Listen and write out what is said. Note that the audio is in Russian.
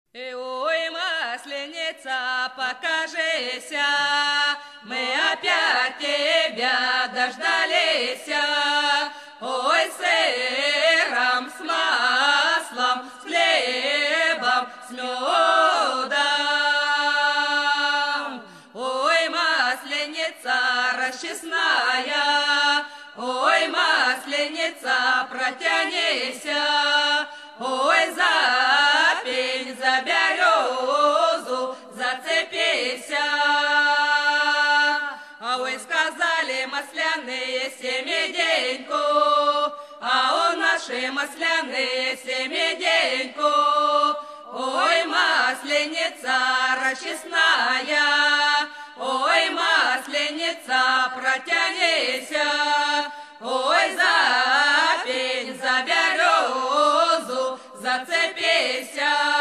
Ой, масленица, покажися, мы опять тебя дождались. Ой, с сыром, с маслом, с хлебом, с медом. Ой, масленица расчесная, ой, масленица, протянися, ой, за пень, за березу, зацепися. Ой, сказали масляные семиденьку, а у нашей масляные семиденьку. Ой, масленица расчесная, ой, масленица, протянися, ой, за пень, за березу, зацепися.